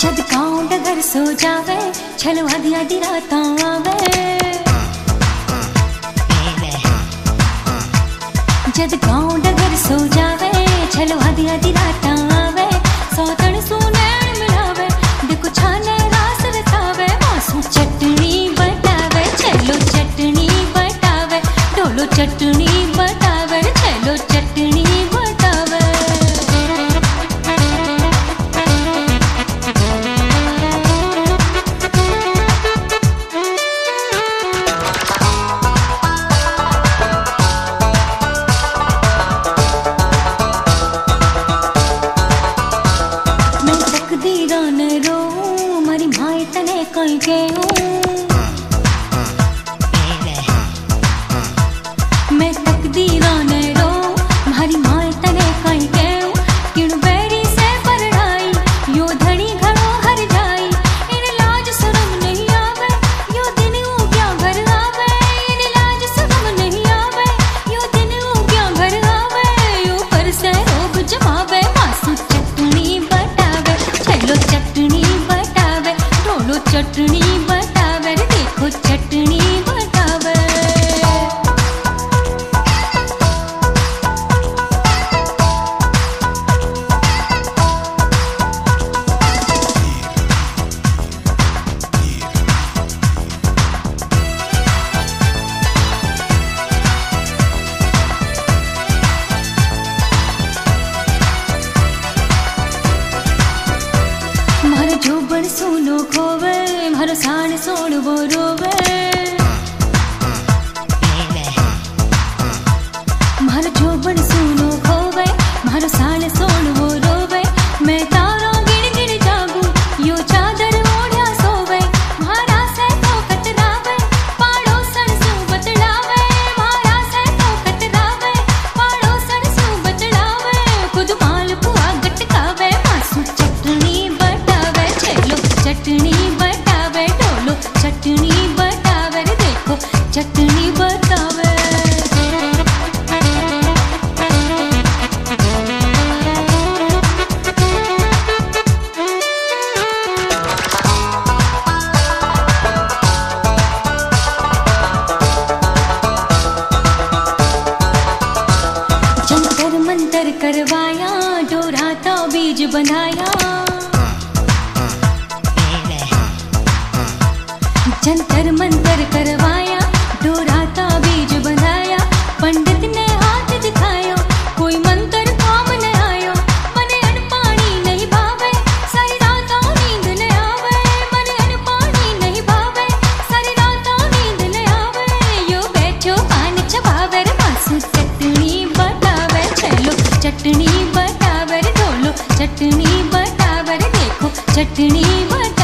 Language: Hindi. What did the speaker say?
जद गाँव डगर सो जावे छलो आधी आधी रात आवे। जद गाँव डगर सो जावे छलो आधी आधी रात आवे। सौतन सुनैण मिलावे देखो छाने रास रचावे। मासू चटनी बतावे छलो चटनी बतावे। ढोलो चटनी बतावे छलो चटनी बतावे। मारी माए तने कई गयो मैं तकदीरा ने रो मारी माए तने कई गयो। किण बैरी से परड़ाई यो धनी घणो हर जाई। इन लाज शरम नहीं आवे यो दिन उग्या घर आवे। इन लाज शरम नहीं आवे यो दिन उग्या घर आवे। यो पर से रोग जमावे मासू चटनी बतावे छलो चटनी बतावे। ढोलो चटनी बतावे देखो चटनी बतावे। मारो जोबन सोनो खोवे मारो साण सोण वो रोवे। मारो जोबन सोनो खोवे मारो साण सोण वो रोवे। मैं तारो गिण गिण जागू यो चादर ओढ़्या सोवे। मारा से तो कतरावे पाड़ोसन सु बतलावे। मारा से तो कतरावे पाड़ोसन सु बतलावे। खुद माल पुआ गटकावे मासू चटनी बतावे छलो चटनी बतावे। ढोलो चटनी बतावे देखो चटनी बतावे। जंतर मंतर करवाया डोरा तो बीज बनाया। जंतर मंतर करवाया डोरा का बीज बनाया। पंडित ने हाथ दिखायो कोई मंत्र काम न आयो। मने अन पानी नहीं भावे सारी रातों नींद न आवे। मने अन पानी नहीं भावे सारी रातों नींद न आवे। यो बैठो पान चबावे मासू चटनी बतावे छलो चटनी बतावे। ढोलो चटनी बतावे देखो चटनी बतावे।